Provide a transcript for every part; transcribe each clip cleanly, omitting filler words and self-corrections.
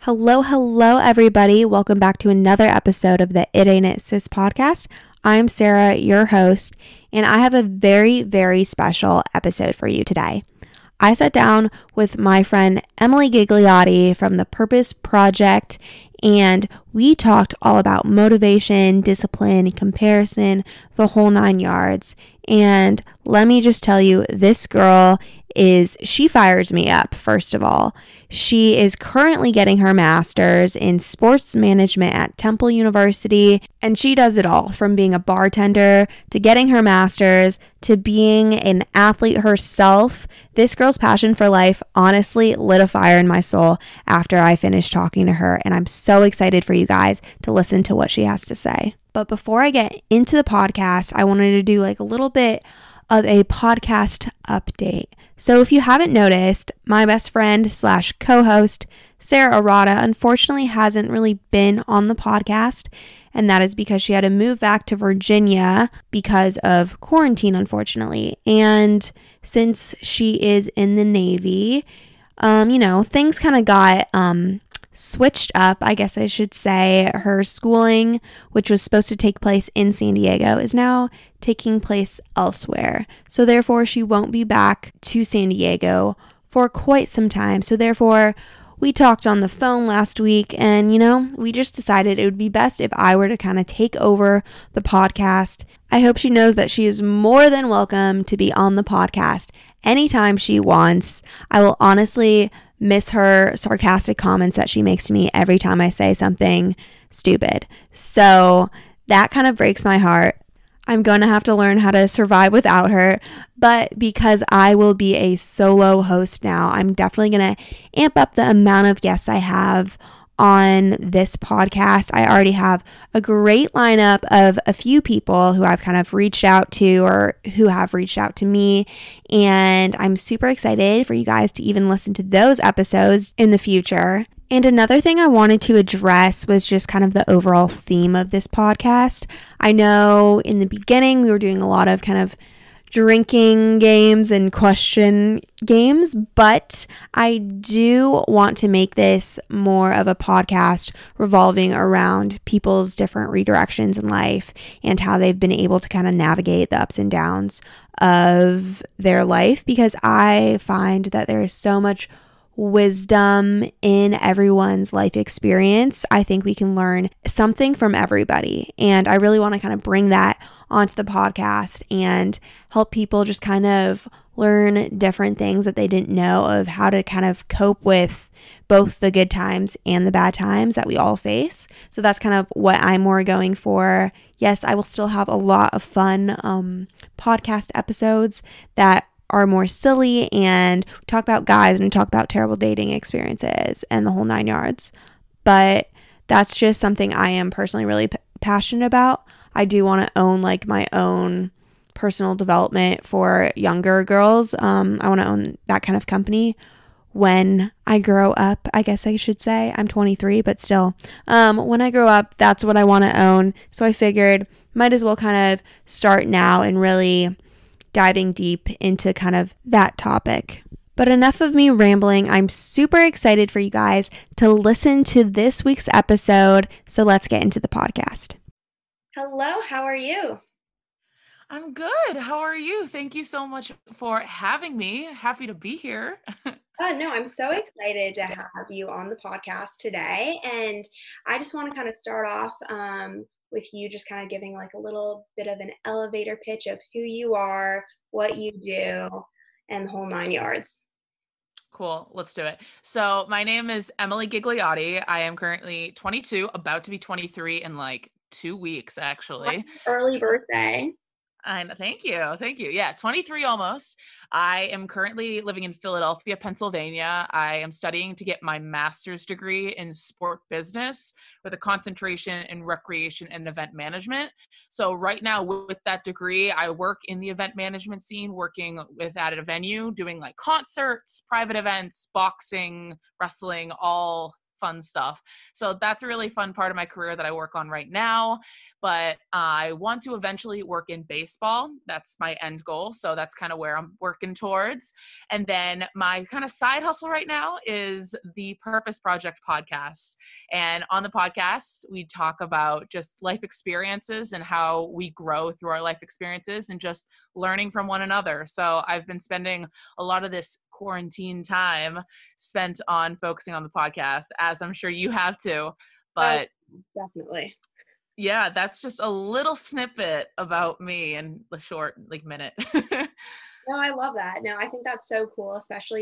Hello, hello, everybody. Welcome back to another episode of the It Ain't It Sis podcast. I'm Sarah, your host, and I have a very, very special episode for you today. I sat down with my friend Emily Gigliotti from the Purpose Project, and we talked all about motivation, discipline, comparison, the whole nine yards. And let me just tell you, this girl she fires me up, first of all. She is currently getting her master's in sports management at Temple University, and she does it all from being a bartender to getting her master's to being an athlete herself. This girl's passion for life honestly lit a fire in my soul after I finished talking to her, and I'm so excited for you guys to listen to what she has to say. But before I get into the podcast, I wanted to do a little bit of a podcast update. So if you haven't noticed, my best friend / co-host, Sarah Arata, unfortunately hasn't really been on the podcast. And that is because she had to move back to Virginia because of quarantine, unfortunately. And since she is in the Navy, things kind of got switched up, I guess I should say. Her schooling, which was supposed to take place in San Diego, is now taking place elsewhere. So therefore, she won't be back to San Diego for quite some time. So therefore, we talked on the phone last week, and we just decided it would be best if I were to kind of take over the podcast. I hope she knows that she is more than welcome to be on the podcast anytime she wants. I will honestly miss her sarcastic comments that she makes to me every time I say something stupid. So that kind of breaks my heart. I'm going to have to learn how to survive without her, but because I will be a solo host now, I'm definitely going to amp up the amount of guests I have on this podcast. I already have a great lineup of a few people who I've kind of reached out to or who have reached out to me, and I'm super excited for you guys to even listen to those episodes in the future. And another thing I wanted to address was just kind of the overall theme of this podcast. I know in the beginning we were doing a lot of kind of drinking games and question games, but I do want to make this more of a podcast revolving around people's different redirections in life and how they've been able to kind of navigate the ups and downs of their life, because I find that there is so much wisdom in everyone's life experience. I think we can learn something from everybody, and I really want to kind of bring that onto the podcast and help people just kind of learn different things that they didn't know of how to kind of cope with both the good times and the bad times that we all face. So that's kind of what I'm more going for. Yes, I will still have a lot of fun podcast episodes that are more silly, and we talk about guys and we talk about terrible dating experiences and the whole nine yards. But that's just something I am personally really passionate about. I do want to own my own personal development for younger girls. I want to own that kind of company when I grow up, I guess I should say. I'm 23, but still, when I grow up, that's what I want to own. So I figured might as well kind of start now and really diving deep into kind of that topic. But enough of me rambling. I'm super excited for you guys to listen to this week's episode. So let's get into the podcast. Hello, how are you? I'm good. How are you? Thank you so much for having me. Happy to be here. No, I'm so excited to have you on the podcast today. And I just want to kind of start off with you just kind of giving a little bit of an elevator pitch of who you are, what you do, and the whole nine yards. Cool. Let's do it. So my name is Emily Gigliotti. I am currently 22, about to be 23 in 2 weeks, actually. Early birthday. And thank you. Thank you. Yeah, 23 almost. I am currently living in Philadelphia, Pennsylvania. I am studying to get my master's degree in sport business with a concentration in recreation and event management. So right now with that degree, I work in the event management scene, working at a venue, doing concerts, private events, boxing, wrestling, all fun stuff. So that's a really fun part of my career that I work on right now. But I want to eventually work in baseball. That's my end goal. So that's kind of where I'm working towards. And then my kind of side hustle right now is the Purpose Project podcast. And on the podcast, we talk about just life experiences and how we grow through our life experiences and just learning from one another. So I've been spending a lot of this quarantine time spent on focusing on the podcast, as I'm sure you have too. But definitely. Yeah, that's just a little snippet about me in the short minute. No, I love that. No, I think that's so cool, especially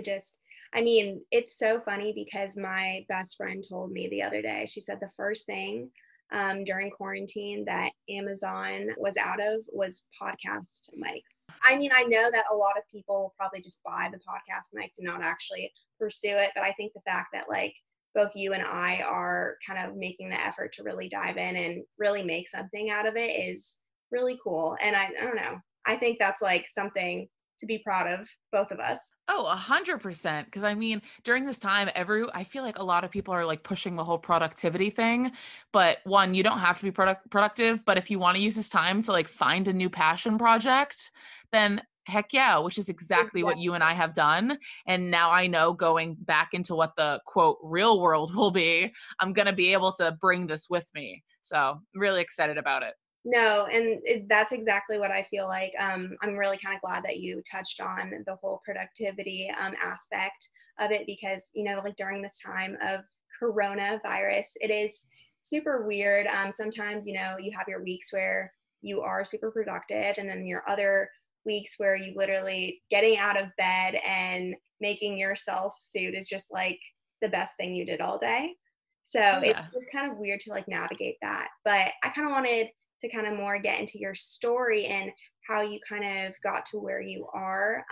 it's so funny because my best friend told me the other day, she said the first thing during quarantine that Amazon was out of was podcast mics. I mean, I know that a lot of people will probably just buy the podcast mics and not actually pursue it, but I think the fact that both you and I are kind of making the effort to really dive in and really make something out of it is really cool. And I don't know, I think that's something to be proud of, both of us. Oh, 100%. Because I mean, during this time, I feel like a lot of people are pushing the whole productivity thing. But one, you don't have to be productive. But if you want to use this time to find a new passion project, then heck yeah, which is exactly what you and I have done. And now I know going back into what the quote real world will be, I'm going to be able to bring this with me. So I'm really excited about it. No, and that's exactly what I feel like. I'm really kind of glad that you touched on the whole productivity aspect of it because, during this time of coronavirus, it is super weird. Sometimes, you have your weeks where you are super productive and then your other weeks where you literally getting out of bed and making yourself food is just the best thing you did all day. So It's just kind of weird to navigate that. But I kind of wanted to kind of more get into your story and how you kind of got to where you are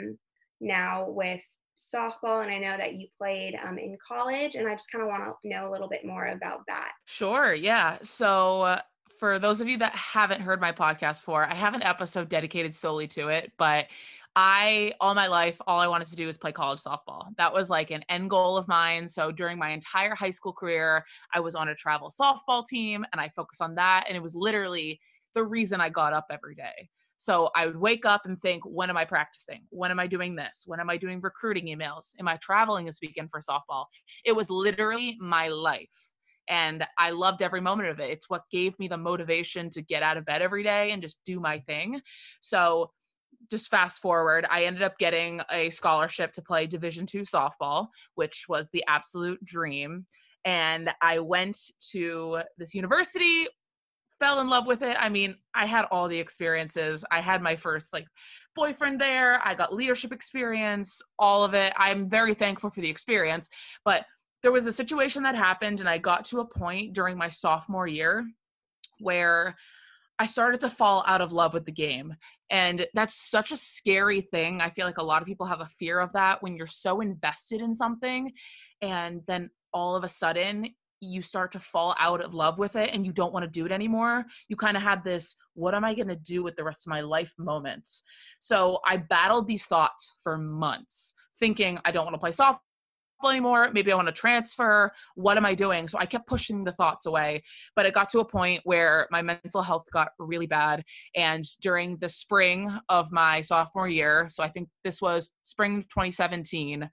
now with softball. And I know that you played in college, and I just kind of want to know a little bit more about that. Sure. Yeah. So for those of you that haven't heard my podcast before, I have an episode dedicated solely to it, but all my life, all I wanted to do was play college softball. That was an end goal of mine. So during my entire high school career, I was on a travel softball team and I focused on that. And it was literally the reason I got up every day. So I would wake up and think, when am I practicing? When am I doing this? When am I doing recruiting emails? Am I traveling this weekend for softball? It was literally my life. And I loved every moment of it. It's what gave me the motivation to get out of bed every day and just do my thing. So just fast forward, I ended up getting a scholarship to play Division II softball, which was the absolute dream. And I went to this university, fell in love with it. I mean, I had all the experiences. I had my first boyfriend there. I got leadership experience, all of it. I'm very thankful for the experience. But there was a situation that happened, and I got to a point during my sophomore year where I started to fall out of love with the game. And that's such a scary thing. I feel like a lot of people have a fear of that when you're so invested in something and then all of a sudden you start to fall out of love with it and you don't want to do it anymore. You kind of have this, what am I going to do with the rest of my life moment? So I battled these thoughts for months thinking I don't want to play softball anymore. Maybe I want to transfer. What am I doing? So I kept pushing the thoughts away, but it got to a point where my mental health got really bad. And during the spring of my sophomore year, so I think this was spring of 2017,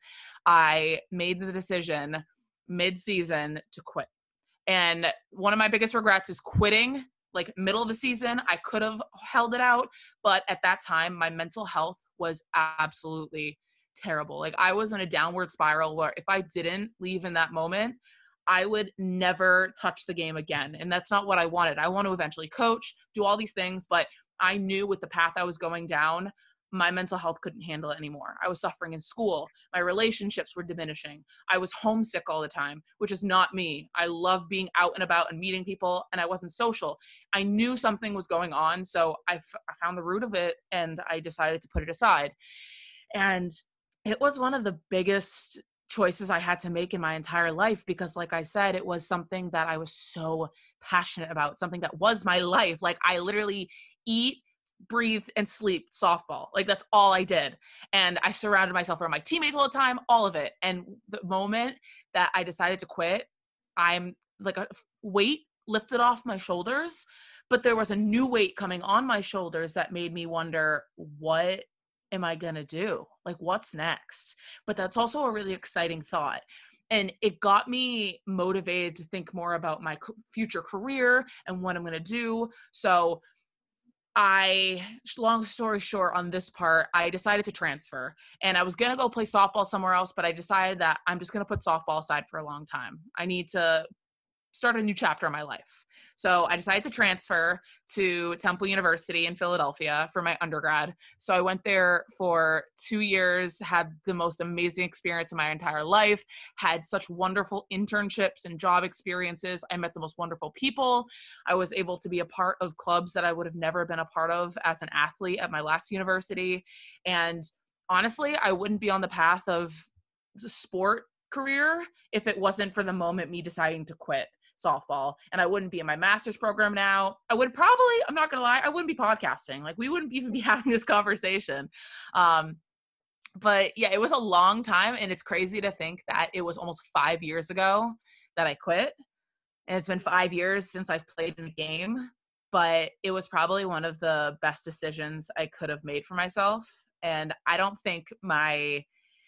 I made the decision mid-season to quit. And one of my biggest regrets is quitting middle of the season. I could have held it out, but at that time, my mental health was absolutely terrible. I was in a downward spiral where if I didn't leave in that moment, I would never touch the game again. And that's not what I wanted. I want to eventually coach, do all these things, but I knew with the path I was going down, my mental health couldn't handle it anymore. I was suffering in school. My relationships were diminishing. I was homesick all the time, which is not me. I love being out and about and meeting people, and I wasn't social. I knew something was going on, so I found the root of it, and I decided to put it aside. And it was one of the biggest choices I had to make in my entire life because, like I said, it was something that I was so passionate about, something that was my life. I literally eat, breathe, and sleep softball. Like that's all I did. And I surrounded myself around my teammates all the time, all of it. And the moment that I decided to quit, I'm like a weight lifted off my shoulders, but there was a new weight coming on my shoulders that made me wonder, what am I going to do? Like, what's next? But that's also a really exciting thought. And it got me motivated to think more about my future career and what I'm going to do. So long story short on this part, I decided to transfer, and I was going to go play softball somewhere else, but I decided that I'm just going to put softball aside for a long time. I need to start a new chapter in my life. So I decided to transfer to Temple University in Philadelphia for my undergrad. So I went there for 2 years, had the most amazing experience in my entire life, had such wonderful internships and job experiences. I met the most wonderful people. I was able to be a part of clubs that I would have never been a part of as an athlete at my last university. And honestly, I wouldn't be on the path of the sport career if it wasn't for the moment me deciding to quit softball. And I wouldn't be in my master's program now. I would probably, I'm not gonna lie, I wouldn't be podcasting. Like we wouldn't even be having this conversation. But yeah, it was a long time, and it's crazy to think that it was almost 5 years ago that I quit. And it's been 5 years since I've played in the game, but it was probably one of the best decisions I could have made for myself. And I don't think my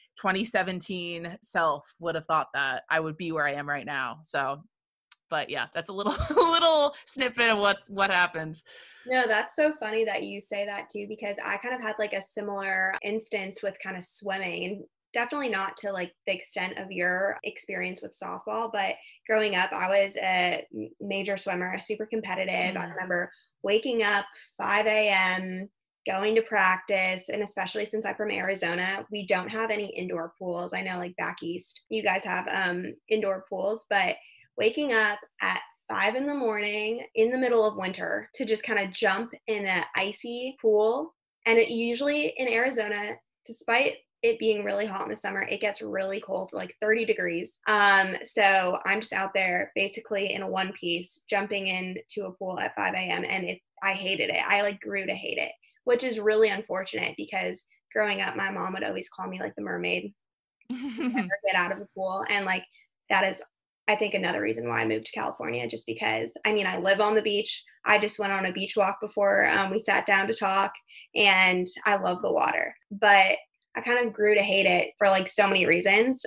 2017 self would have thought that I would be where I am right now. So but yeah, that's a little a little snippet of what happened. No, that's so funny that you say that too, because I kind of had like a similar instance with kind of swimming, and definitely not to like the extent of your experience with softball, but growing up, I was a major swimmer, super competitive. I remember waking up 5 a.m., going to practice, and especially since I'm from Arizona, we don't have any indoor pools. I know like back east, you guys have indoor pools, but waking up at 5 in the morning in the middle of winter to just kind of jump in an icy pool. And it usually in Arizona, despite it being really hot in the summer, it gets really cold, like 30 degrees. So I'm just out there basically in a one piece, jumping into a pool at 5 a.m. And I hated it. I like grew to hate it, which is really unfortunate because growing up, my mom would always call me like the mermaid. Never get out of the pool. And like, that is, I think, another reason why I moved to California, just because, I mean, I live on the beach. I just went on a beach walk before we sat down to talk, and I love the water. But I kind of grew to hate it for like so many reasons.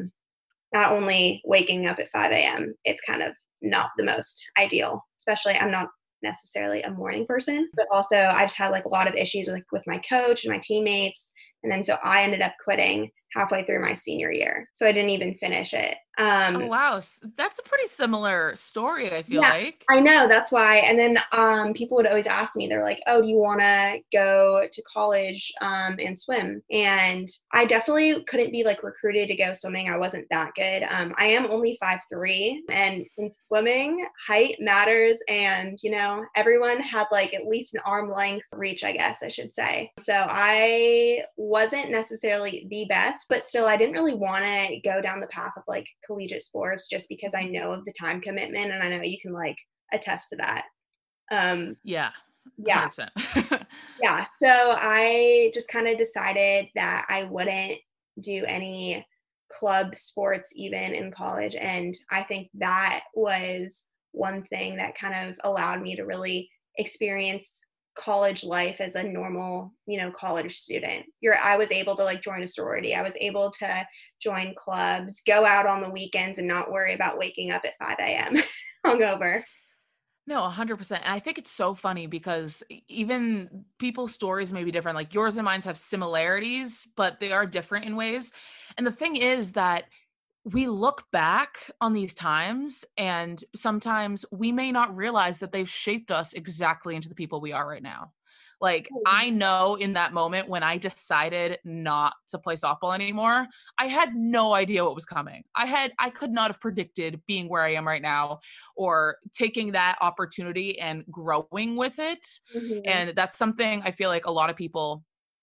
Not only waking up at 5 a.m., it's kind of not the most ideal, especially I'm not necessarily a morning person, but also I just had like a lot of issues with my coach and my teammates. And then so I ended up quitting halfway through my senior year. So I didn't even finish it. Oh, wow. That's a pretty similar story, I feel like. I know. That's why. And then people would always ask me, they're like, oh, do you want to go to college and swim? And I definitely couldn't be like recruited to go swimming. I wasn't that good. I am only 5'3", and in swimming, height matters. And, you know, everyone had like at least an arm length reach, I guess I should say. So I wasn't necessarily the best, but still, I didn't really want to go down the path of like collegiate sports just because I know of the time commitment, and I know you can like attest to that. Yeah. Yeah. Yeah. So I just kind of decided that I wouldn't do any club sports even in college. And I think that was one thing that kind of allowed me to really experience college life as a normal, you know, college student. I was able to like join a sorority. I was able to join clubs, go out on the weekends and not worry about waking up at 5 a.m. hungover. No, 100%. And I think it's so funny because even people's stories may be different. Like yours and mine have similarities, but they are different in ways. And the thing is that we look back on these times and sometimes we may not realize that they've shaped us exactly into the people we are right now. Like I know in that moment when I decided not to play softball anymore, I had no idea what was coming. I could not have predicted being where I am right now or taking that opportunity and growing with it. Mm-hmm. And that's something I feel like a lot of people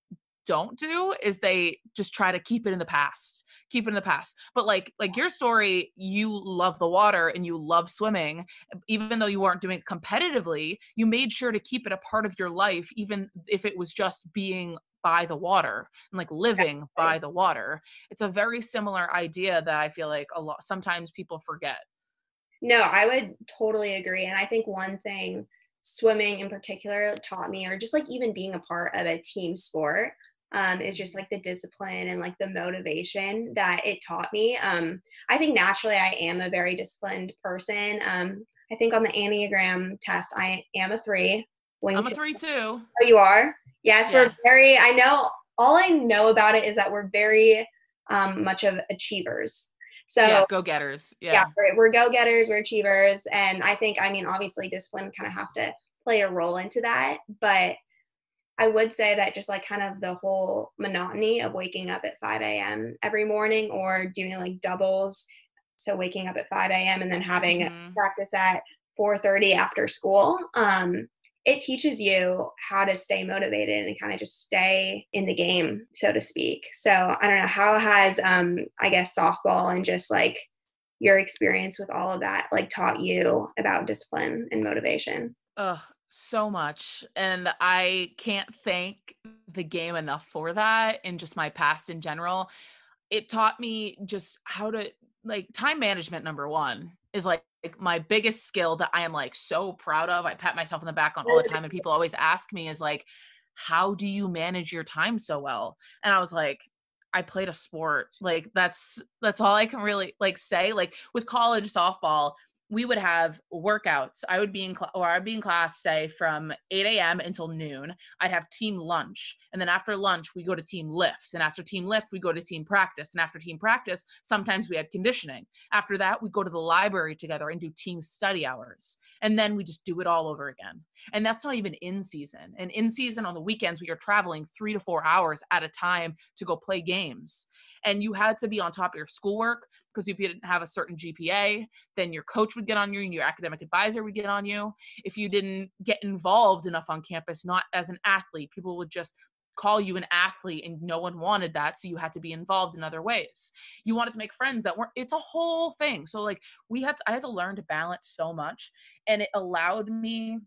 don't do is they just try to keep it in the past. But like your story, you love the water and you love swimming. Even though you weren't doing it competitively, you made sure to keep it a part of your life, even if it was just being by the water and like living by the water. It's a very similar idea that I feel like sometimes people forget. No, I would totally agree. And I think one thing swimming in particular taught me, or just like even being a part of a team sport, is just like the discipline and like the motivation that it taught me. I think naturally I am a very disciplined person. I think on the Enneagram test, I am a 3. I'm a 3 too. Oh, you are? Yes, yeah. I know, all I know about it is that we're very much of achievers. So yeah, go-getters. Yeah, we're go-getters, we're achievers. And I think, obviously discipline kind of has to play a role into that. But I would say that just like kind of the whole monotony of waking up at 5 a.m. every morning, or doing like doubles. So waking up at 5 a.m. and then having practice at 4:30 after school. It teaches you how to stay motivated and kind of just stay in the game, so to speak. So I don't know, how has, I guess, softball and just like your experience with all of that, like, taught you about discipline and motivation? So much. And I can't thank the game enough for that, and just my past in general. It taught me just how to, like, time management, number one, is like my biggest skill that I am like so proud of. I pat myself on the back on all the time, and people always ask me is like, how do you manage your time so well? And I was like, I played a sport. Like that's all I can really like say. Like with college softball, we would have workouts. I'd be in class, say from 8 a.m. until noon. I'd have team lunch. And then after lunch, we go to team lift. And after team lift, we go to team practice. And after team practice, sometimes we had conditioning. After that, we go to the library together and do team study hours. And then we just do it all over again. And that's not even in season. And in season on the weekends, we are traveling 3 to 4 hours at a time to go play games. And you had to be on top of your schoolwork, because if you didn't have a certain GPA, then your coach would get on you and your academic advisor would get on you. If you didn't get involved enough on campus, not as an athlete, people would just call you an athlete, and no one wanted that. So you had to be involved in other ways. You wanted to make friends that weren't, it's a whole thing. So like I had to learn to balance so much, and it allowed me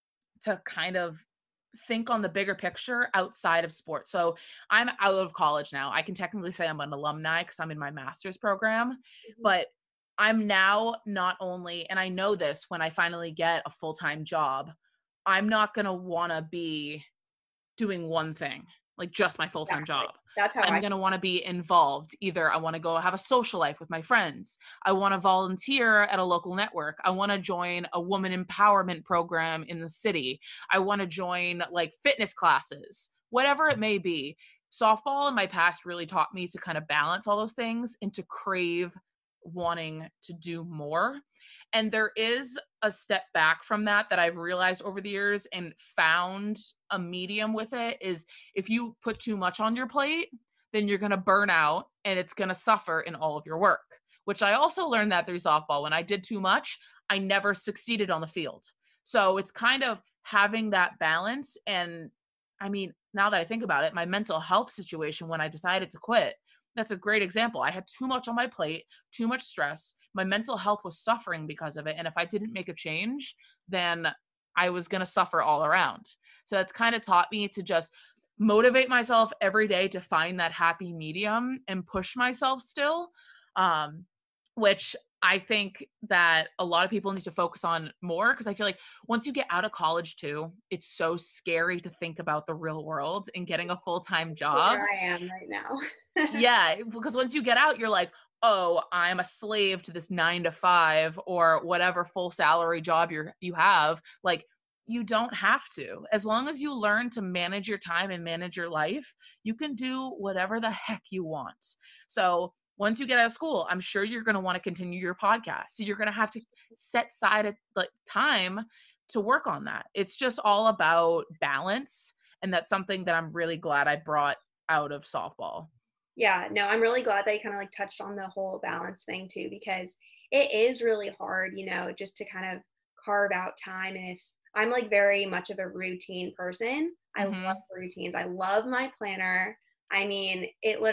to kind of think on the bigger picture outside of sports. So I'm out of college now. I can technically say I'm an alumni because I'm in my master's program, but I'm now not only, and I know this when I finally get a full-time job, I'm not going to want to be doing one thing, like just my full-time job. That's how I'm going to want to be involved. Either I want to go have a social life with my friends. I want to volunteer at a local network. I want to join a woman empowerment program in the city. I want to join like fitness classes, whatever it may be. Softball in my past really taught me to kind of balance all those things and to crave wanting to do more. And there is a step back from that I've realized over the years and found a medium with it, is if you put too much on your plate, then you're going to burn out and it's going to suffer in all of your work, which I also learned that through softball. When I did too much, I never succeeded on the field. So it's kind of having that balance. And I mean, now that I think about it, my mental health situation when I decided to quit, that's a great example. I had too much on my plate, too much stress. My mental health was suffering because of it. And if I didn't make a change, then I was going to suffer all around. So that's kind of taught me to just motivate myself every day to find that happy medium and push myself still, which I think that a lot of people need to focus on more, because I feel like once you get out of college too, it's so scary to think about the real world and getting a full-time job. Where I am right now. Yeah, because once you get out, you're like, oh, I'm a slave to this 9 to 5 or whatever full salary job you have. Like, you don't have to. As long as you learn to manage your time and manage your life, you can do whatever the heck you want. So once you get out of school, I'm sure you're going to want to continue your podcast. So you're going to have to set aside like time to work on that. It's just all about balance. And that's something that I'm really glad I brought out of softball. Yeah, no, I'm really glad that you kind of like touched on the whole balance thing too, because it is really hard, just to kind of carve out time. And if I'm like very much of a routine person. I love Mm-hmm. routines. I love my planner. I mean,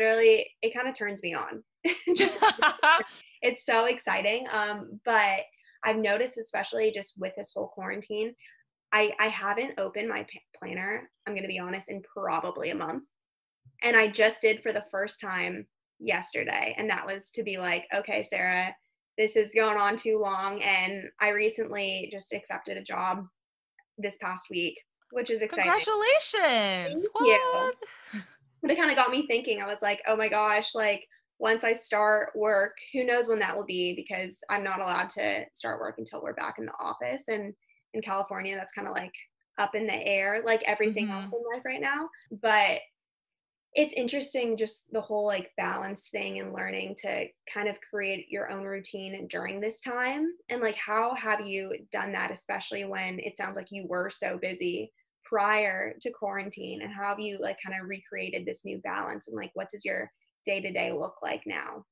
it kind of turns me on. Just it's so exciting. But I've noticed, especially just with this whole quarantine, I haven't opened my planner, I'm going to be honest, in probably a month. And I just did for the first time yesterday. And that was to be like, okay, Sarah, this is going on too long. And I recently just accepted a job this past week, which is exciting. Congratulations. Thank you. What? But it kind of got me thinking. I was like, oh my gosh, like once I start work, who knows when that will be, because I'm not allowed to start work until we're back in the office. And in California, that's kind of like up in the air, like everything else Mm-hmm. in life right now. But it's interesting, just the whole like balance thing and learning to kind of create your own routine during this time. And like, how have you done that, especially when it sounds like you were so busy prior to quarantine? And how have you like kind of recreated this new balance? And like, what does your day to day look like now?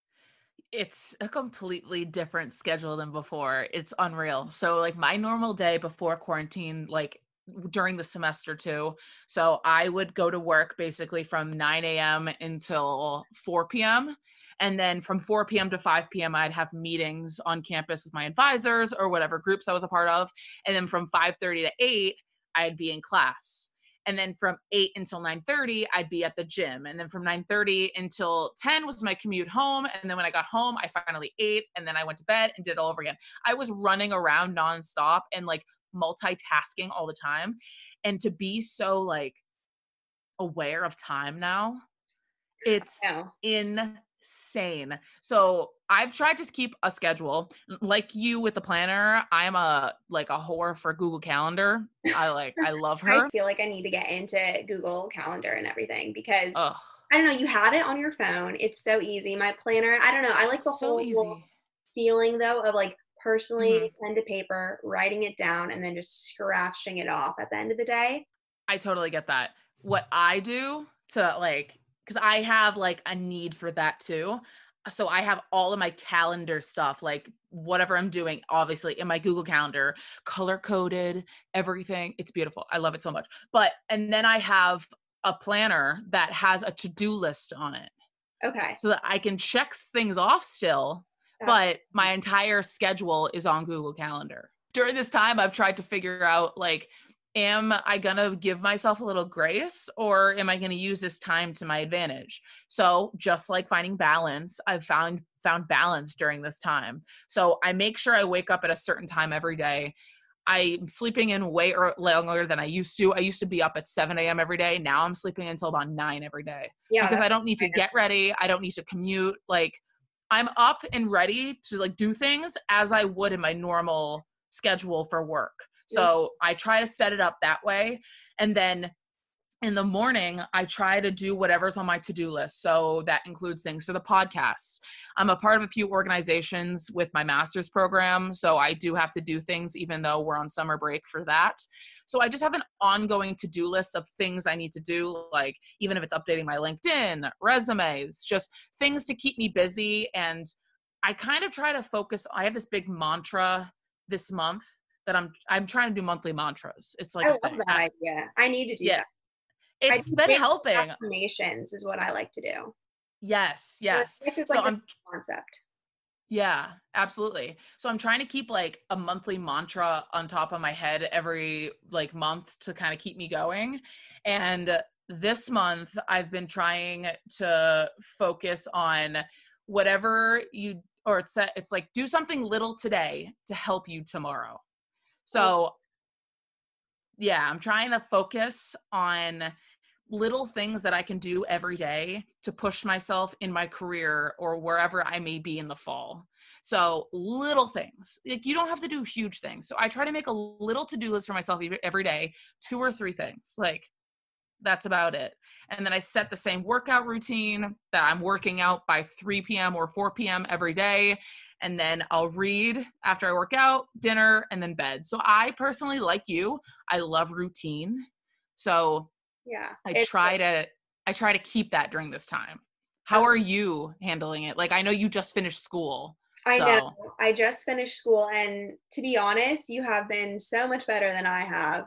It's a completely different schedule than before. It's unreal. So like my normal day before quarantine, like during the semester too. So I would go to work basically from 9 a.m. until 4 p.m. And then from 4 p.m. to 5 p.m., I'd have meetings on campus with my advisors or whatever groups I was a part of. And then from 5:30 to 8, I'd be in class. And then from 8 until 9:30, I'd be at the gym. And then from 9:30 until 10 was my commute home. And then when I got home, I finally ate, and then I went to bed and did it all over again. I was running around nonstop and like multitasking all the time. And to be so like aware of time now, it's No. insane. So I've tried to keep a schedule. Like you with the planner, I'm a whore for Google Calendar. I love I her. feel like I need to get into Google Calendar and everything because Ugh, I don't know, you have it on your phone. It's so easy. My planner, I don't know. I like the so whole easy. feeling though of like Mhm. personally pen to paper, writing it down, and then just scratching it off at the end of the day. I totally get that. What I do to like, because I have like a need for that too. So I have all of my calendar stuff, like whatever I'm doing, obviously in my Google Calendar, color coded, everything. It's beautiful. I love it so much. And then I have a planner that has a to do list on it Okay. so that I can check things off still, That's but my entire schedule is on Google Calendar. During this time, I've tried to figure out like, am I gonna give myself a little grace or am I gonna use this time to my advantage? So just like finding balance, I've found balance during this time. So I make sure I wake up at a certain time every day. I'm sleeping in way longer than I used to. I used to be up at 7 a.m. every day. Now I'm sleeping until about 9 every day yeah, because that's I don't need to get ready. I don't need to commute. Like I'm up and ready to like do things as I would in my normal schedule for work. So I try to set it up that way. And then in the morning, I try to do whatever's on my to-do list. So that includes things for the podcasts. I'm a part of a few organizations with my master's program. So I do have to do things even though we're on summer break for that. So I just have an ongoing to-do list of things I need to do, like even if it's updating my LinkedIn, resumes, just things to keep me busy. And I kind of try to focus. I have this big mantra this month that I'm trying to do monthly mantras. It's like I a love thing. that idea. I need to do Yeah, that. I it's do been daily helping. affirmations is what I like to do. Yes, So yes. it's So like a I'm concept. yeah, absolutely. So I'm trying to keep like a monthly mantra on top of my head every like month to kind of keep me going. And this month I've been trying to focus on whatever you or it's like do something little today to help you tomorrow. Oh, So yeah, I'm trying to focus on little things that I can do every day to push myself in my career or wherever I may be in the fall. So little things, like you don't have to do huge things. So I try to make a little to-do list for myself every day, 2 or 3 things. Like that's about it. And then I set the same workout routine that I'm working out by 3 p.m. or 4 p.m. every day. And then I'll read after I work out, dinner, and then bed. So I personally, like you, I love routine. So yeah. I It's try to I try to keep that during this time. How okay. are you handling it? Like I know you just finished school. I know. So I just finished school, and to be honest, you have been so much better than I have.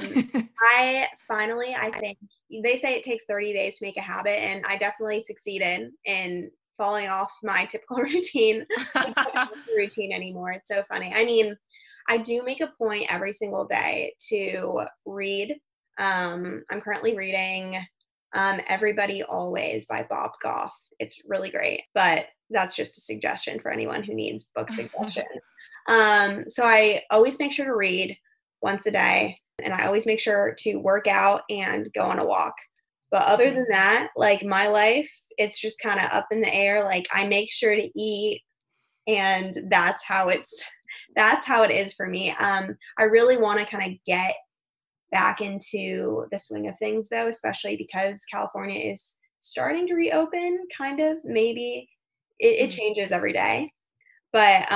I think they say it takes 30 days to make a habit, and I definitely succeeded in falling off my typical routine. I don't have a routine anymore. It's so funny. I mean, I do make a point every single day to read. I'm currently reading Everybody Always by Bob Goff. It's really great, but that's just a suggestion for anyone who needs book suggestions. So I always make sure to read once a day, and I always make sure to work out and go on a walk. But other than that, like my life, it's just kind of up in the air. Like I make sure to eat, and that's how it is for me. I really want to kind of get back into the swing of things though, especially because California is starting to reopen, kind of, maybe. It changes every day. But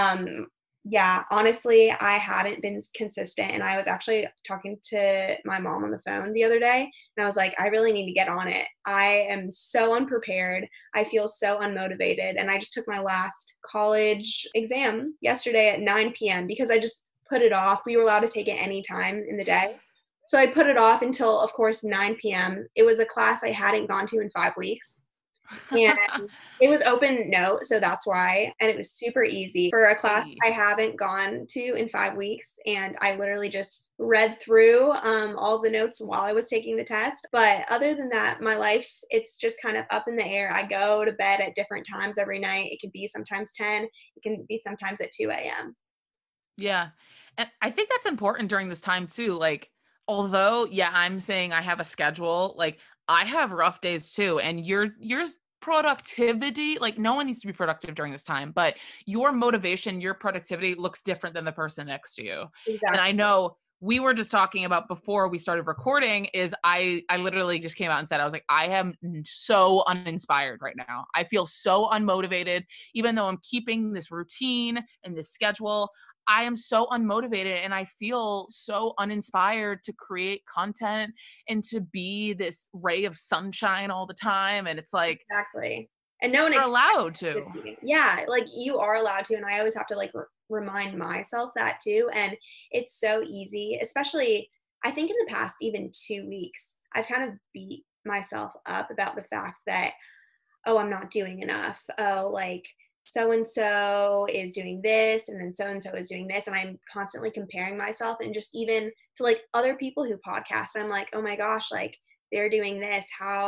yeah, honestly, I haven't been consistent. And I was actually talking to my mom on the phone the other day, and I was like, I really need to get on it. I am so unprepared. I feel so unmotivated. And I just took my last college exam yesterday at 9 p.m. because I just put it off. We were allowed to take it any time in the day. So I put it off until, of course, 9 p.m. It was a class I hadn't gone to in 5 weeks. And it was open note, so that's why. And it was super easy for a class I haven't gone to in 5 weeks. And I literally just read through all the notes while I was taking the test. But other than that, my life, it's just kind of up in the air. I go to bed at different times every night. It can be sometimes 10, it can be sometimes at 2 a.m. Yeah. And I think that's important during this time too. Like, although, yeah, I'm saying I have a schedule, like I have rough days too. And your productivity, like no one needs to be productive during this time, but your motivation, your productivity looks different than the person next to you. And I Exactly. know we were just talking about before we started recording is I literally just came out and said, I was like, I am so uninspired right now. I feel so unmotivated, even though I'm keeping this routine and this schedule. I am so unmotivated and I feel so uninspired to create content and to be this ray of sunshine all the time. And it's like, Exactly. And no one you're expects allowed it to. to be. Yeah, like you are allowed to. And I always have to like remind myself that too. And it's so easy, especially I think in the past, even 2 weeks, I've kind of beat myself up about the fact that, oh, I'm not doing enough. Oh, like so and so is doing this, and so is doing this. And I'm constantly comparing myself, and just even to like other people who podcast, I'm like, oh my gosh, like they're doing this.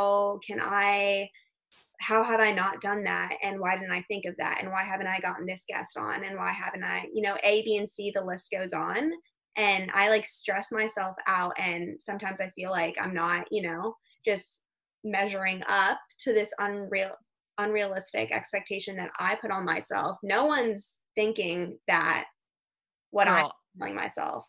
How have I not done that? And why didn't I think of that? And why haven't I gotten this guest on? And why haven't I, A, B, and C, the list goes on. And I like stress myself out. And sometimes I feel like I'm not, just measuring up to this unrealistic expectation that I put on myself. No one's thinking that what I'm Girl, telling myself.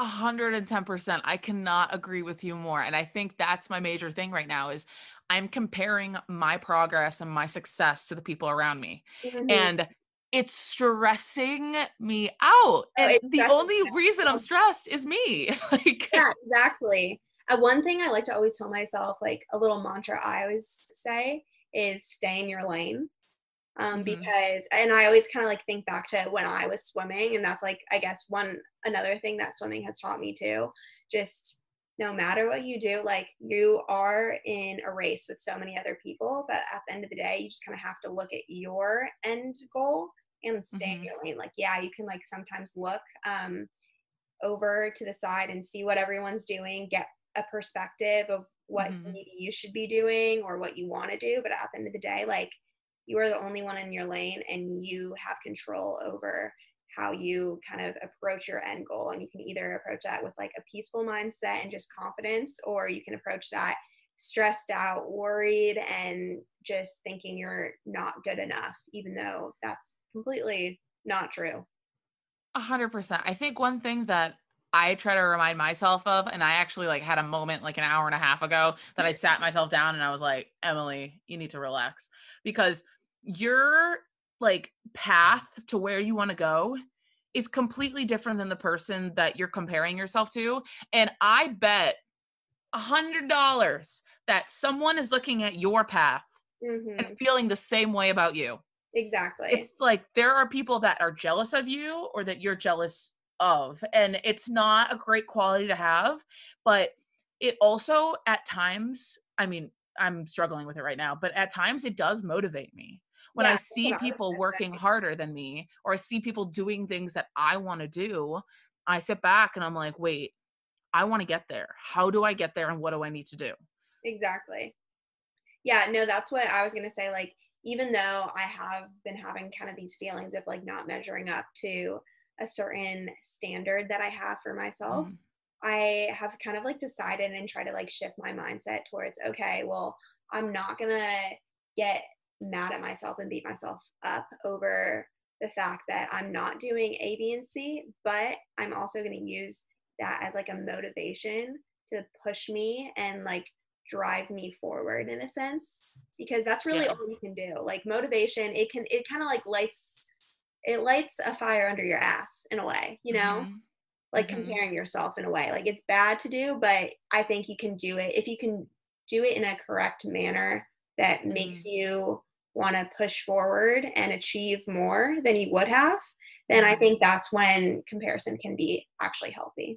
110%. I cannot agree with you more. And I think that's my major thing right now is I'm comparing my progress and my success to the people around me. Mhm. And it's stressing me out. So And it's the stressing only reason I'm me. stressed is me. Like, Yeah, exactly. One thing I like to always tell myself, like a little mantra I always say is stay in your lane. mhm. Because, and I always kind of like think back to when I was swimming, and that's like, I guess, another thing that swimming has taught me too. Just no matter what you do, like you are in a race with so many other people, but at the end of the day, you just kind of have to look at your end goal and stay in Mhm. your lane. Like, yeah, you can like sometimes look, over to the side and see what everyone's doing, get a perspective of what Mhm. maybe you should be doing or what you want to do. But at the end of the day, like you are the only one in your lane, and you have control over how you kind of approach your end goal. And you can either approach that with like a peaceful mindset and just confidence, or you can approach that stressed out, worried, and just thinking you're not good enough, even though that's completely not true. 100%. I think one thing that I try to remind myself of, and I actually like had a moment like an hour and a half ago that I sat myself down and I was like, Emily, you need to relax because your like path to where you want to go is completely different than the person that you're comparing yourself to. And I bet $100 that someone is looking at your path and Hmm. feeling the same way about you. Exactly. It's like there are people that are jealous of you or that you're jealous of, and it's not a great quality to have, but it also at times, I mean, I'm struggling with it right now, but at times it does motivate me. When Yeah, I that's see what I was people gonna working say. harder than me or I see people doing things that I want to do, I sit back and I'm like, "Wait, I want to get there. How do I get there and what do I need to do?" Exactly. Yeah, no, that's what I was gonna say. Like, even though I have been having kind of these feelings of like not measuring up to a certain standard that I have for myself, Mhm. I have kind of like decided and try to like shift my mindset towards, okay, well, I'm not gonna get mad at myself and beat myself up over the fact that I'm not doing A, B, and C, but I'm also gonna use that as like a motivation to push me and like drive me forward in a sense, because that's really Yeah. all you can do. Like motivation, it kind of like lights a fire under your ass in a way, you know? Mhm. Like Mhm. comparing yourself in a way. Like it's bad to do, but I think you can do it if you can do it in a correct manner that makes Mhm. you want to push forward and achieve more than you would have, then I Mhm. think that's when comparison can be actually healthy.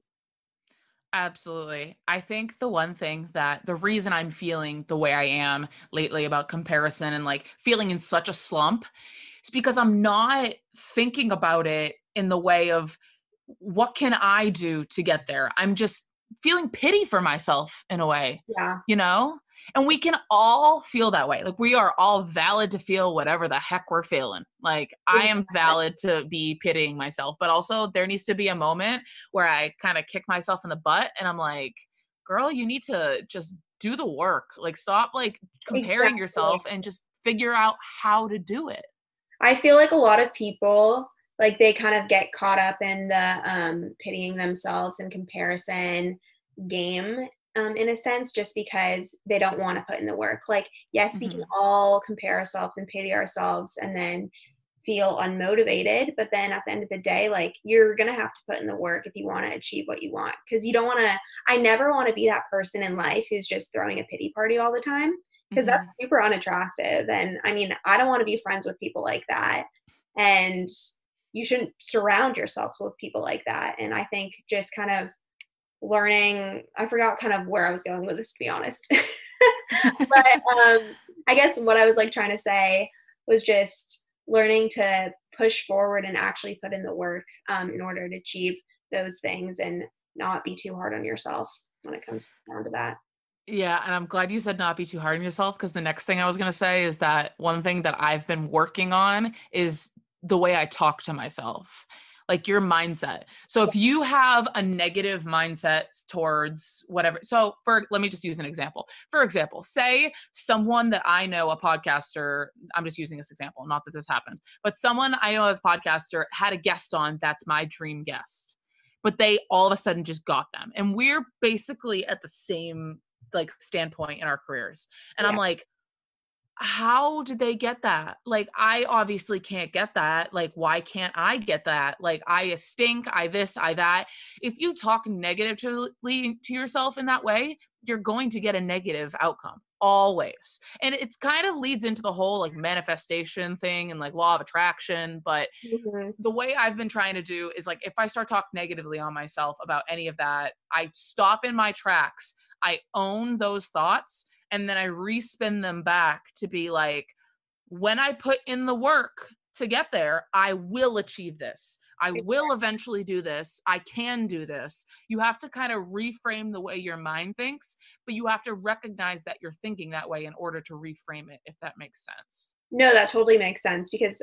Absolutely. I think the one thing that the reason I'm feeling the way I am lately about comparison and like feeling in such a slump is because I'm not thinking about it in the way of what can I do to get there? I'm just feeling pity for myself in a way, Yeah, you know? And we can all feel that way. Like we are all valid to feel whatever the heck we're feeling. Like I am exactly. valid to be pitying myself, but also there needs to be a moment where I kind of kick myself in the butt and I'm like, girl, you need to just do the work. Like stop like comparing Exactly. yourself and just figure out how to do it. I feel like a lot of people, like, they kind of get caught up in the, pitying themselves and comparison game, in a sense, just because they don't wanna put in the work. Like, yes, we can Mhm. all compare ourselves and pity ourselves and then feel unmotivated, but then at the end of the day, like, you're gonna have to put in the work if you wanna achieve what you want. Because you don't wanna I never wanna be that person in life who's just throwing a pity party all the time, because Mhm. that's super unattractive, and, I mean, I don't wanna be friends with people like that, and you shouldn't surround yourself with people like that, and I think just kind of learning I forgot kind of where I was going with this, to be honest. But, I guess what I was, like, trying to say was just learning to push forward and actually put in the work, in order to achieve those things and not be too hard on yourself when it comes down to that. Yeah, and I'm glad you said not be too hard on yourself because the next thing I was gonna say is that one thing that I've been working on is the way I talk to myself, like your mindset. So Yeah, if you have a negative mindset towards whatever, so for let me just use an example. For example, say someone that I know, a podcaster, I'm just using this example, not that this happened, but someone I know as a podcaster had a guest on that's my dream guest. But they all of a sudden just got them. And we're basically at the same like standpoint in our careers. And I'm yeah, like, how did they get that? Like, I obviously can't get that. Like, why can't I get that? Like, I stink, I this, I that. If you talk negatively to yourself in that way, you're going to get a negative outcome always. And it's kind of leads into the whole like manifestation thing and like law of attraction. But mhm, the way I've been trying to do is like if I start talking negatively on myself about any of that, I stop in my tracks. I own those thoughts and then I respin them back to be like, when I put in the work to get there, I will achieve this. I will eventually do this. I can do this. You have to kind of reframe the way your mind thinks, but you have to recognize that you're thinking that way in order to reframe it, if that makes sense. no, that totally makes sense because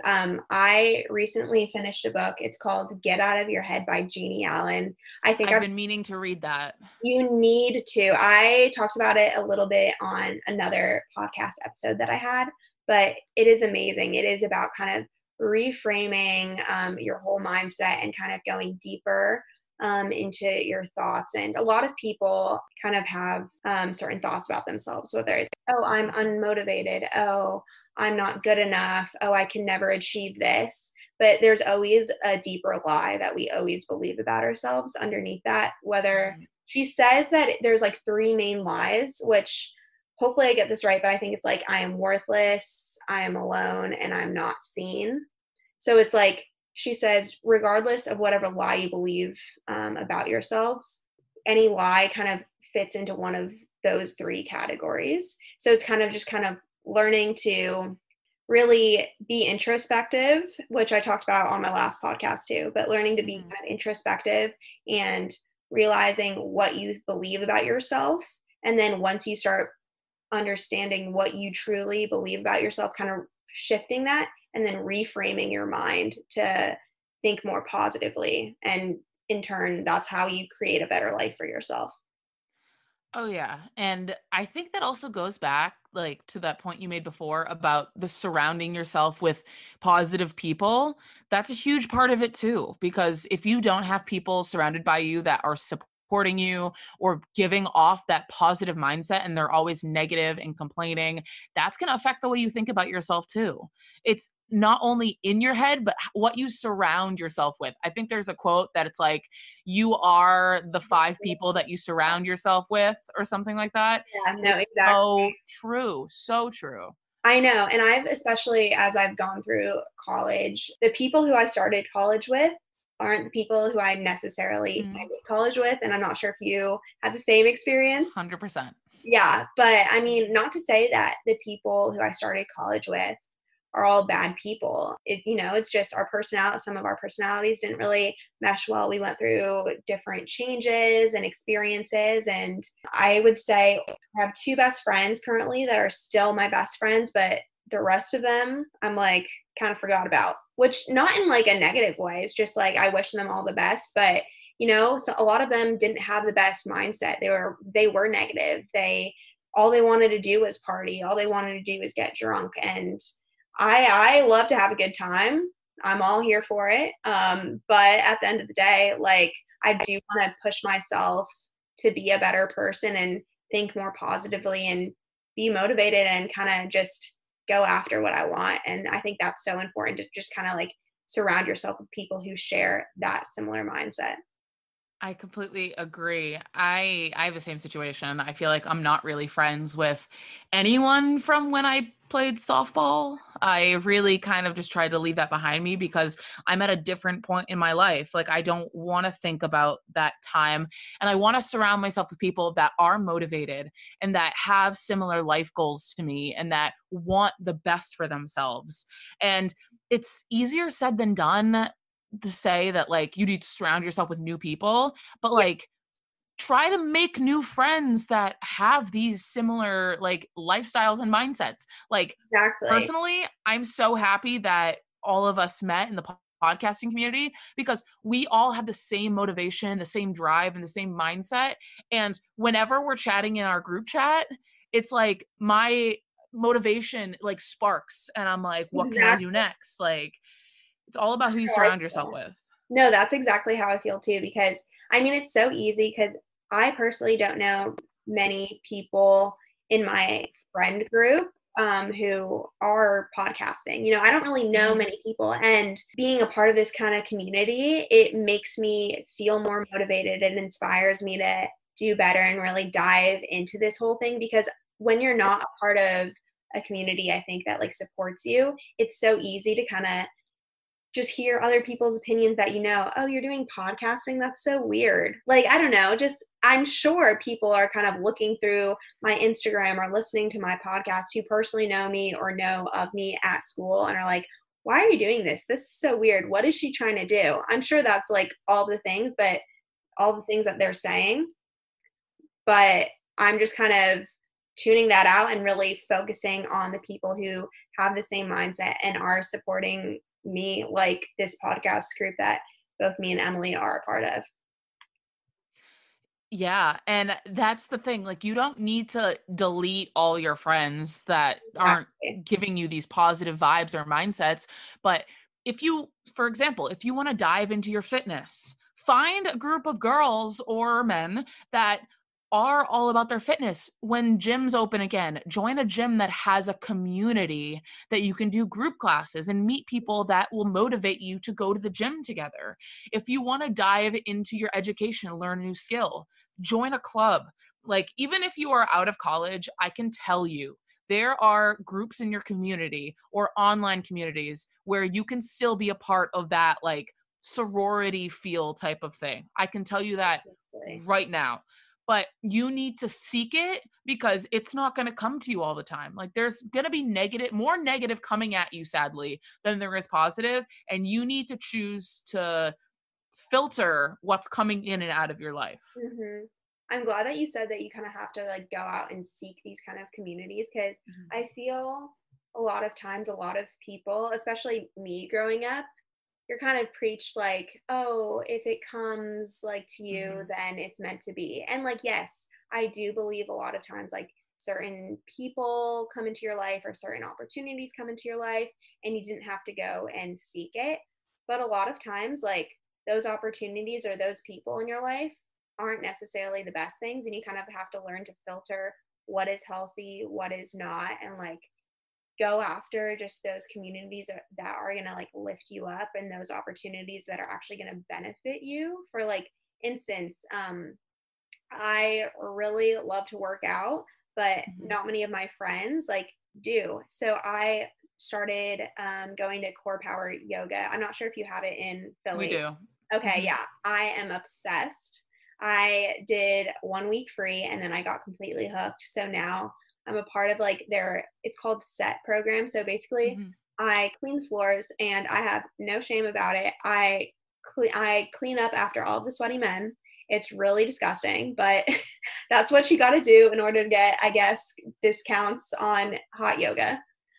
I recently finished a book. It's called Get Out of Your Head by Jeannie Allen. I think I've I've been meaning to read that. You need to. I talked about it a little bit on another podcast episode that I had, but it is amazing. It is about kind of reframing your whole mindset and kind of going deeper into your thoughts. And a lot of people kind of have certain thoughts about themselves, whether it's, oh, I'm unmotivated. Oh, I'm not good enough. Oh, I can never achieve this. But there's always a deeper lie that we always believe about ourselves underneath that, whether Mhm. she says that there's like three main lies, which hopefully I get this right, but I think it's like, I am worthless, I am alone, and I'm not seen. So it's like, she says, regardless of whatever lie you believe about yourselves, any lie kind of fits into one of those three categories. So it's kind of just kind of learning to really be introspective, which I talked about on my last podcast too, but learning to be Mhm. kind of introspective and realizing what you believe about yourself. And then once you start understanding what you truly believe about yourself, kind of shifting that and then reframing your mind to think more positively. And in turn, that's how you create a better life for yourself. Oh yeah. And I think that also goes back like to that point you made before about the surrounding yourself with positive people. That's a huge part of it too, because if you don't have people surrounded by you that are supporting you or giving off that positive mindset and they're always negative and complaining, that's going to affect the way you think about yourself too. It's not only in your head, but what you surround yourself with. I think there's a quote that it's like, you are the 5 people that you surround yourself with, or something like that. Yeah, no, It's exactly. so true, so true. I know. And I've, especially as I've gone through college, the people who I started college with aren't the people who I necessarily Mm, ended college with. And I'm not sure if you had the same experience. 100%. Yeah. But I mean, not to say that the people who I started college with are all bad people. It's just our personality. Some of our personalities didn't really mesh well. We went through different changes and experiences. And I would say I have two best friends currently that are still my best friends, but the rest of them I'm like kind of forgot about, which not in like a negative way. It's just like I wish them all the best. But so a lot of them didn't have the best mindset. They were negative. All they wanted to do was party. All they wanted to do was get drunk. And I love to have a good time. I'm all here for it. But at the end of the day, like I do want to push myself to be a better person and think more positively and be motivated and kind of just go after what I want. And I think that's so important to just kind of like surround yourself with people who share that similar mindset. I completely agree. I have the same situation. I feel like I'm not really friends with anyone from when I played softball. I really kind of just tried to leave that behind me because I'm at a different point in my life. Like I don't want to think about that time, and I want to surround myself with people that are motivated and that have similar life goals to me and that want the best for themselves. And it's easier said than done to say that like you need to surround yourself with new people, but Yeah, like try to make new friends that have these similar like lifestyles and mindsets. Like exactly. personally, I'm so happy that all of us met in the podcasting community because we all have the same motivation, the same drive, and the same mindset. And whenever we're chatting in our group chat, it's like my motivation like sparks and I'm like, what can I do Exactly. next? Like it's all about who you How I surround yourself feel. with. No, that's exactly how I feel too, because I mean, it's so easy because I personally don't know many people in my friend group who are podcasting. I don't really know Mhm. many people. And being a part of this kind of community, it makes me feel more motivated and inspires me to do better and really dive into this whole thing because when you're not a part of a community, I think that like supports you, it's so easy to kind of just hear other people's opinions that oh, you're doing podcasting? That's so weird. Like, I don't know, just I'm sure people are kind of looking through my Instagram or listening to my podcast who personally know me or know of me at school and are like, why are you doing this? This is so weird. What is she trying to do? I'm sure that's like all the things, but all the things that they're saying. But I'm just kind of tuning that out and really focusing on the people who have the same mindset and are supporting me, like this podcast group that both me and Emily are a part of. Yeah, and that's the thing, like, you don't need to delete all your friends that aren't Exactly. giving you these positive vibes or mindsets, but if you for example, if you wanna dive into your fitness, find a group of girls or men that are all about their fitness. When gyms open again, join a gym that has a community that you can do group classes and meet people that will motivate you to go to the gym together. If you wanna dive into your education, learn a new skill, join a club. like, even if you are out of college, I can tell you there are groups in your community or online communities where you can still be a part of that, like, sorority feel type of thing. I can tell you that right now. But you need to seek it because it's not going to come to you all the time. Like, there's going to be more negative coming at you, sadly, than there is positive. And you need to choose to filter what's coming in and out of your life. Mm-hmm. I'm glad that you said that you kind of have to like go out and seek these kind of communities, because I feel a lot of times a lot of people, especially me growing up, you're kind of preached like, oh, if it comes like to you, then it's meant to be. And like, yes, I do believe a lot of times like certain people come into your life or certain opportunities come into your life and you didn't have to go and seek it. But a lot of times, like, those opportunities or those people in your life aren't necessarily the best things, and you kind of have to learn to filter what is healthy, what is not, and like go after just those communities that are going to like lift you up, and those opportunities that are actually going to benefit you. For like instance, I really love to work out, but not many of my friends like do. So I started going to Core Power Yoga. I'm not sure if you have it in Philly. We do. Okay, yeah. I am obsessed. I did 1 week free and then I got completely hooked. So now I'm a part of like it's called SET program. So basically I clean floors and I have no shame about it. I clean up after all of the sweaty men. It's really disgusting, but that's what you got to do in order to get, I guess, discounts on hot yoga.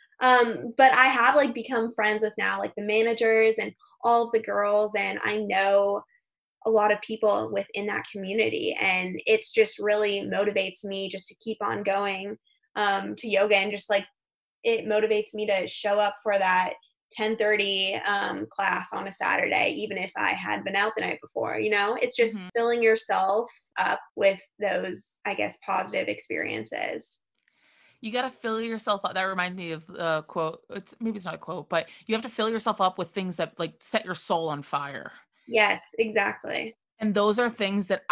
But I have like become friends with now like the managers and all of the girls, and I know a lot of people within that community, and it's just really motivates me just to keep on going to yoga, and just like it motivates me to show up for that 10:30 class on a Saturday, even if I had been out the night before. It's just filling yourself up with those, I guess, positive experiences. You got to fill yourself up. That reminds me of a quote. Maybe it's not a quote, but you have to fill yourself up with things that like set your soul on fire. Yes, exactly. And those are things that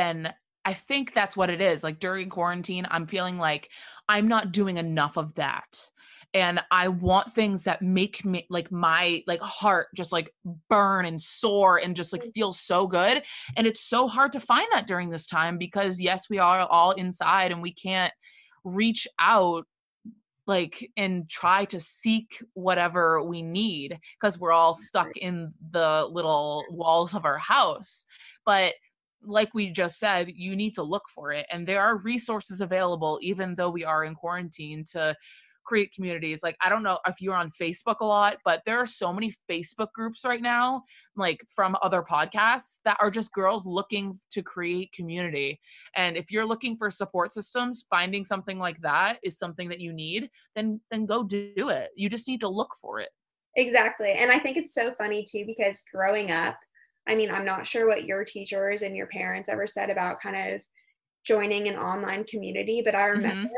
I think that's what it is. Like during quarantine, I'm feeling like I'm not doing enough of that. And I want things that make me like my like heart just like burn and soar and just like feel so good. And it's so hard to find that during this time because yes, we are all inside and we can't reach out like and try to seek whatever we need because we're all stuck in the little walls of our house. But like we just said, you need to look for it. And there are resources available, even though we are in quarantine, to create communities. Like, I don't know if you're on Facebook a lot, but there are so many Facebook groups right now, like from other podcasts that are just girls looking to create community. And if you're looking for support systems, finding something like that is something that you need, then go do it. You just need to look for it. Exactly. And I think it's so funny too, because growing up, I mean, I'm not sure what your teachers and your parents ever said about kind of joining an online community, but I remember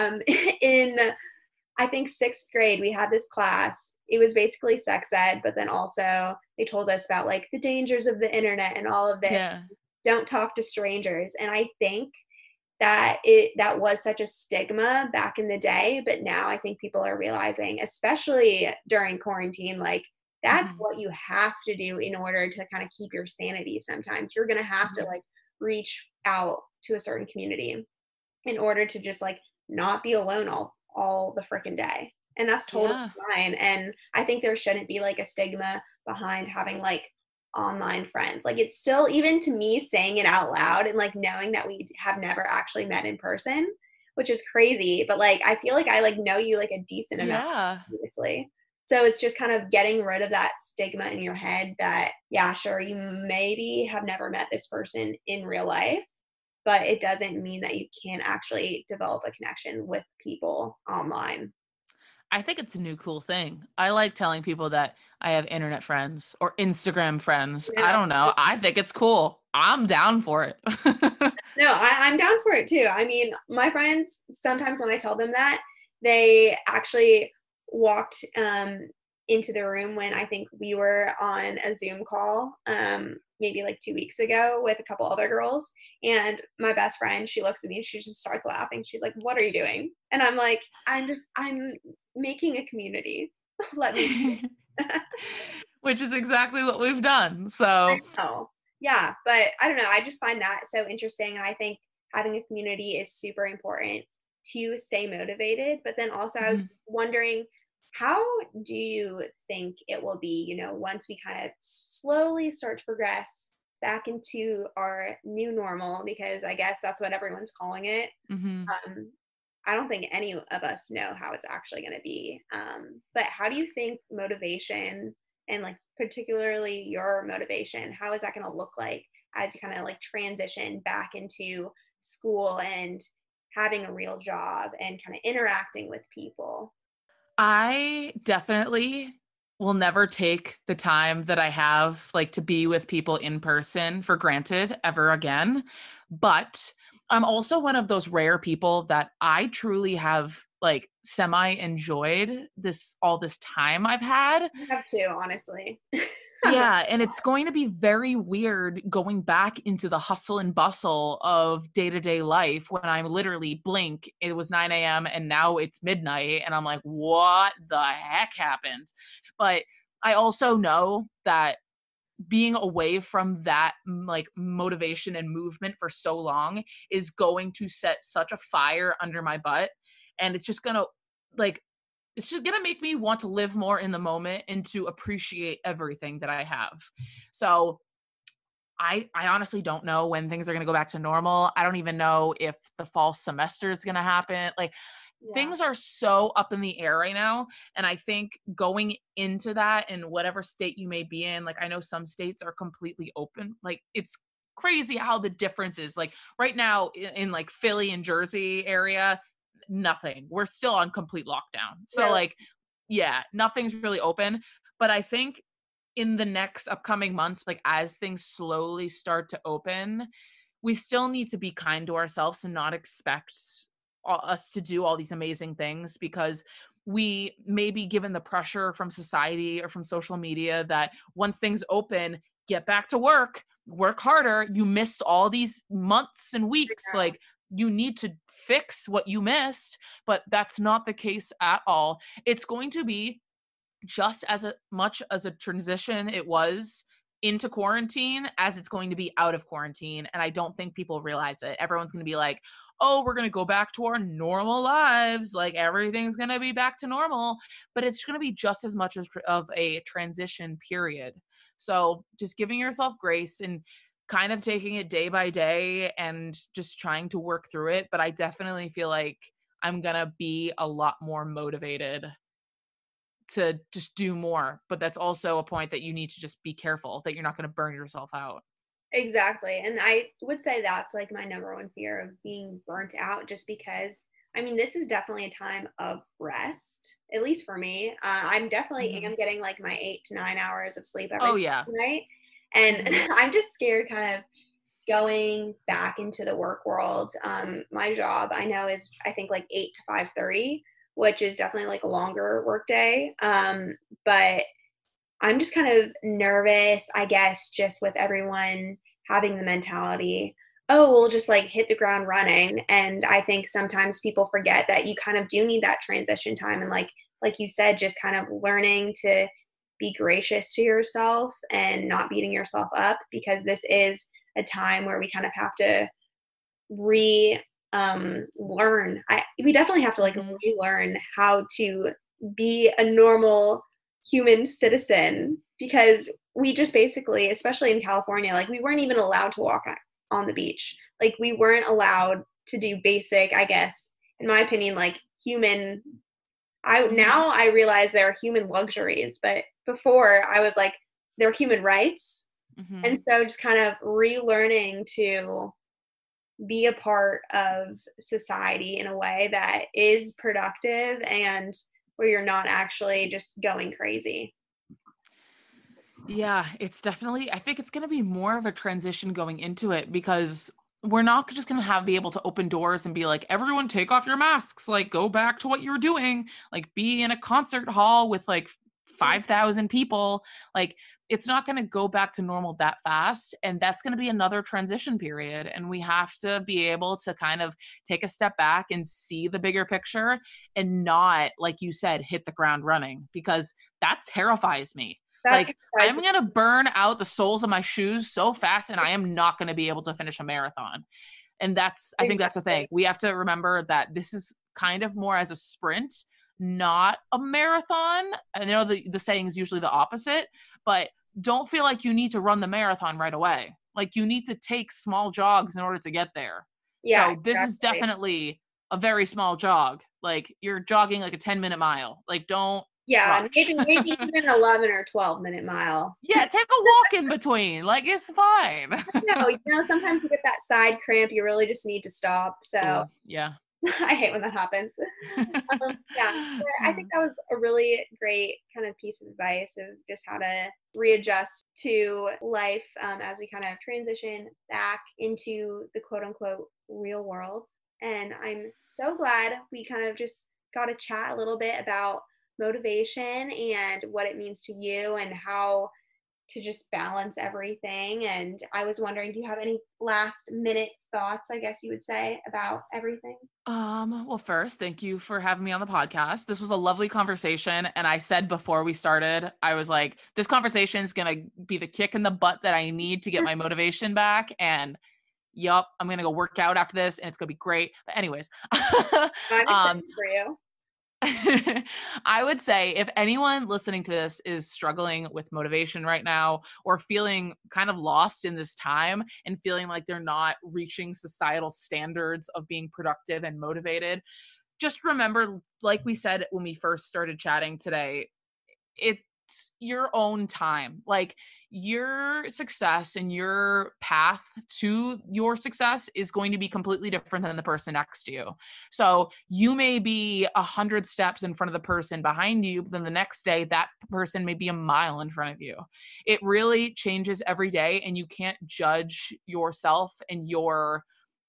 in, I think, 6th grade, we had this class. It was basically sex ed, but then also they told us about like the dangers of the internet and all of this. Yeah. Don't talk to strangers. And I think that that was such a stigma back in the day, but now I think people are realizing, especially during quarantine, like that's what you have to do in order to kind of keep your sanity. Sometimes you're going to have to like reach out to a certain community in order to just like not be alone all the freaking day. And that's totally fine. And I think there shouldn't be like a stigma behind having like online friends. Like, it's still, even to me, saying it out loud and like knowing that we have never actually met in person, which is crazy, but like I feel like I like know you like a decent amount, obviously. So it's just kind of getting rid of that stigma in your head that, yeah, sure, you maybe have never met this person in real life, but it doesn't mean that you can't actually develop a connection with people online. I think it's a new cool thing. I like telling people that I have internet friends or Instagram friends. Yeah. I don't know. I think it's cool. I'm down for it. No, I'm down for it too. I mean, my friends, sometimes when I tell them that, they actually walked into the room when I think we were on a Zoom call, maybe like 2 weeks ago with a couple other girls. And my best friend, she looks at me and she just starts laughing. She's like, "What are you doing?" And I'm like, I'm making a community. Let me. Which is exactly what we've done. I So, know. Yeah, but I don't know. I just find that so interesting. And I think having a community is super important to stay motivated. But then also, I was mhm. wondering, how do you think it will be, once we kind of slowly start to progress back into our new normal? Because I guess that's what everyone's calling it. Mhm. Um, I don't think any of us know how it's actually going to be. But how do you think motivation and like particularly your motivation, how is that going to look like as you kind of like transition back into school and having a real job and kind of interacting with people? I definitely will never take the time that I have, like, to be with people in person for granted ever again. But I'm also one of those rare people that I truly have, like, semi enjoyed all this time I've had. I have to, honestly. I'm not- Yeah, and it's going to be very weird going back into the hustle and bustle of day-to-day life when I'm literally blink, it was 9 AM and now it's midnight, and I'm like, "What the heck happened?" But I also know that being away from that, like, motivation and movement for so long is going to set such a fire under my butt, and it's just gonna, like, it's just gonna make me want to live more in the moment and to appreciate everything that I have. So I honestly don't know when things are gonna go back to normal. I don't even know if the fall semester is gonna happen. Like, yeah. things are so up in the air right now. And I think going into that in whatever state you may be in, like, I know some states are completely open. Like, it's crazy how the difference is. Like, right now in like Philly and Jersey area, nothing. We're still on complete lockdown. So, Really? like, yeah, nothing's really open. But I think in the next upcoming months, like, as things slowly start to open, we still need to be kind to ourselves and not expect us to do all these amazing things, because we may be given the pressure from society or from social media that once things open, get back to work, work harder. You missed all these months and weeks. Like, you need to fix what you missed, but that's not the case at all. It's going to be just as much as a transition it was into quarantine as it's going to be out of quarantine. And I don't think people realize it. Everyone's going to be like, "Oh, we're going to go back to our normal lives. Like, everything's going to be back to normal." But it's going to be just as much of a transition period. So just giving yourself grace and kind of taking it day by day and just trying to work through it. But I definitely feel like I'm going to be a lot more motivated to just do more, but that's also a point that you need to just be careful that you're not gonna burn yourself out. Exactly. And I would say that's like my number one fear of being burnt out, just because I mean, this is definitely a time of rest, at least for me. I'm definitely Mhm. am getting like my 8 to 9 hours of sleep every Oh, single yeah. night. And Mhm. I'm just scared kind of going back into the work world. My job I know is I think like 8 to 5:30, which is definitely like a longer work day. But I'm just kind of nervous, I guess, just with everyone having the mentality, "Oh, we'll just like hit the ground running." And I think sometimes people forget that you kind of do need that transition time and like you said, just kind of learning to be gracious to yourself and not beating yourself up, because this is a time where we kind of have to re learn. We definitely have to like Mhm. relearn how to be a normal human citizen, because we just basically, especially in California, like we weren't even allowed to walk on the beach. Like we weren't allowed to do basic, I guess, in my opinion, like human. I Mhm. now I realize there are human luxuries, but before I was like they're human rights. And Mhm. so just kind of relearning to be a part of society in a way that is productive and where you're not actually just going crazy. Yeah, it's definitely, I think it's gonna be more of a transition going into it, because we're not just gonna be able to open doors and be like, "Everyone take off your masks, like, go back to what you were doing." Like, be in a concert hall with, like, 5,000 people. Like, it's not going to go back to normal that fast. And that's going to be another transition period. And we have to be able to kind of take a step back and see the bigger picture and not, like you said, hit the ground running, because that terrifies me. I'm going to burn out the soles of my shoes so fast, and I am not going to be able to finish a marathon. And I think that's the thing. We have to remember that this is kind of more as a sprint, not a marathon. I know the saying is usually the opposite, but don't feel like you need to run the marathon right away. Like, you need to take small jogs in order to get there. Yeah. So this is definitely a very small jog. Like, you're jogging like a 10-minute mile. Like, don't. Yeah, maybe even an 11 or 12-minute mile. Yeah, take a walk in between. Like, it's fine. No, sometimes you get that side cramp. You really just need to stop. So yeah. I hate when that happens. I think that was a really great kind of piece of advice of just how to readjust to life as we kind of transition back into the quote unquote real world. And I'm so glad we kind of just got to chat a little bit about motivation and what it means to you and how to just balance everything. And I was wondering, do you have any last minute thoughts, I guess you would say, about everything? Well, first, thank you for having me on the podcast. This was a lovely conversation. And I said before we started, I was like, this conversation is going to be the kick in the butt that I need to get my motivation back. And yup, I'm going to go work out after this and it's going to be great. But anyways, I'm excited for you. I would say if anyone listening to this is struggling with motivation right now, or feeling kind of lost in this time and feeling like they're not reaching societal standards of being productive and motivated, just remember, like we said when we first started chatting today, it's your own time. Like, your success and your path to your success is going to be completely different than the person next to you. So you may be 100 steps in front of the person behind you, but then the next day that person may be a mile in front of you. It really changes every day, and you can't judge yourself and your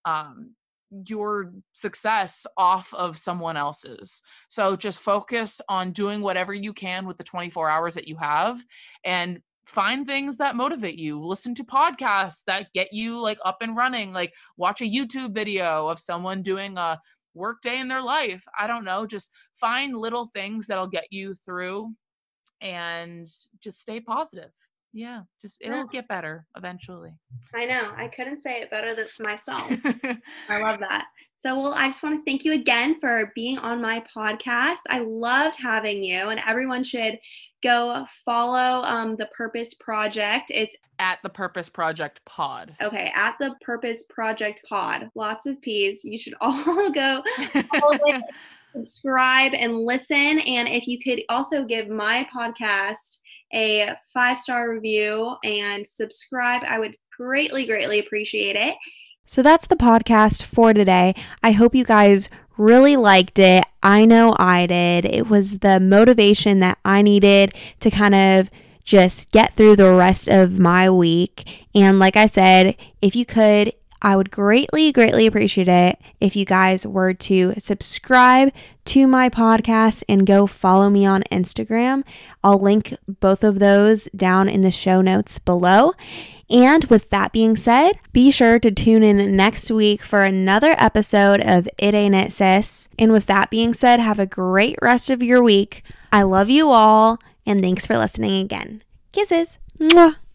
success off of someone else's. So just focus on doing whatever you can with the 24 hours that you have, and find things that motivate you. Listen to podcasts that get you like up and running. Like, watch a YouTube video of someone doing a work day in their life. I don't know, just find little things that'll get you through, and just stay positive. Yeah, it'll get better eventually. I know. I couldn't say it better than myself. I love that. So, well, I just want to thank you again for being on my podcast. I loved having you, and everyone should go follow The Purpose Project. It's at The Purpose Project Pod. Okay, at The Purpose Project Pod. Lots of P's. You should all go follow it, subscribe, and listen. And if you could also give my podcast a 5-star review and subscribe, I would greatly, greatly appreciate it. So that's the podcast for today. I hope you guys really liked it. I know I did. It was the motivation that I needed to kind of just get through the rest of my week. And like I said, if you could, I would greatly, greatly appreciate it if you guys were to subscribe to my podcast and go follow me on Instagram. I'll link both of those down in the show notes below. And with that being said, be sure to tune in next week for another episode of It Ain't It, Sis. And with that being said, have a great rest of your week. I love you all, and thanks for listening again. Kisses. Mwah.